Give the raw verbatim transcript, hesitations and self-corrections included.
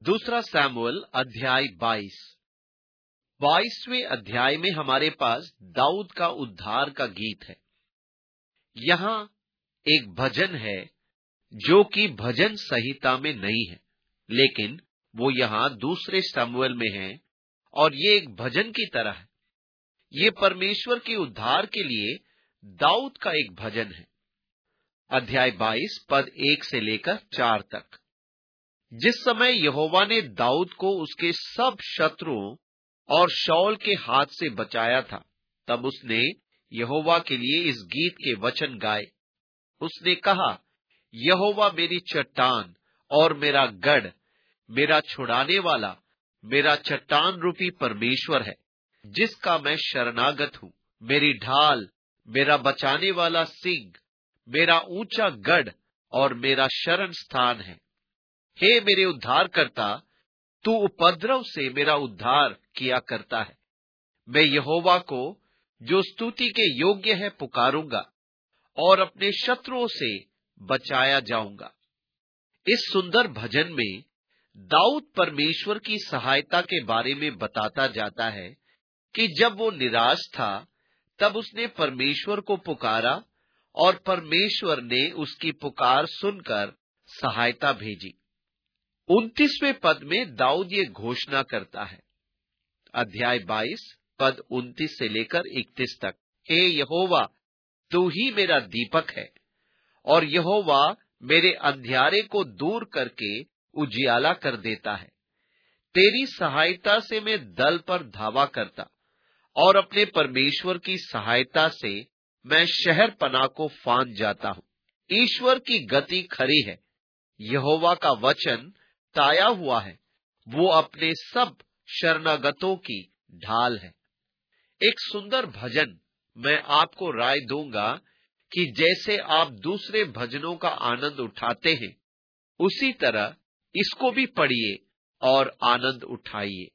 दूसरा सैमुअल अध्याय बाईस। बाईसवें अध्याय में हमारे पास दाऊद का उद्धार का गीत है। यहाँ एक भजन है जो कि भजन संहिता में नहीं है, लेकिन वो यहाँ दूसरे सैमुअल में है और ये एक भजन की तरह है। ये परमेश्वर के उद्धार के लिए दाऊद का एक भजन है। अध्याय बाईस पद एक से लेकर चार तक। जिस समय यहोवा ने दाऊद को उसके सब शत्रुओं और शाऊल के हाथ से बचाया था, तब उसने यहोवा के लिए इस गीत के वचन गाए। उसने कहा, यहोवा मेरी चट्टान और मेरा गढ़, मेरा छुड़ाने वाला, मेरा चट्टान रूपी परमेश्वर है, जिसका मैं शरणागत हूं। मेरी ढाल, मेरा बचाने वाला सिंह, मेरा ऊंचा गढ़ और मेरा शरण स्थान है। हे मेरे उद्धारकर्ता, तू उपद्रव से मेरा उद्धार किया करता है। मैं यहोवा को, जो स्तुति के योग्य है, पुकारूंगा और अपने शत्रुओं से बचाया जाऊंगा। इस सुंदर भजन में दाऊद परमेश्वर की सहायता के बारे में बताता जाता है कि जब वो निराश था, तब उसने परमेश्वर को पुकारा और परमेश्वर ने उसकी पुकार सुनकर सहायता भेजी। उनतीसवें पद में दाऊद ये घोषणा करता है, अध्याय बाईस पद उनतीस से लेकर इकतीस तक। हे यहोवा, तू ही मेरा दीपक है और यहोवा मेरे अंधियारे को दूर करके उजियाला कर देता है। तेरी सहायता से मैं दल पर धावा करता और अपने परमेश्वर की सहायता से मैं शहर पनाह को फांद जाता हूं। ईश्वर की गति खरी है, यहोवा का वचन ताया हुआ है, वो अपने सब शरणागतों की ढाल है। एक सुंदर भजन मैं आपको राय दूंगा कि जैसे आप दूसरे भजनों का आनंद उठाते हैं, उसी तरह इसको भी पढ़िए और आनंद उठाइए।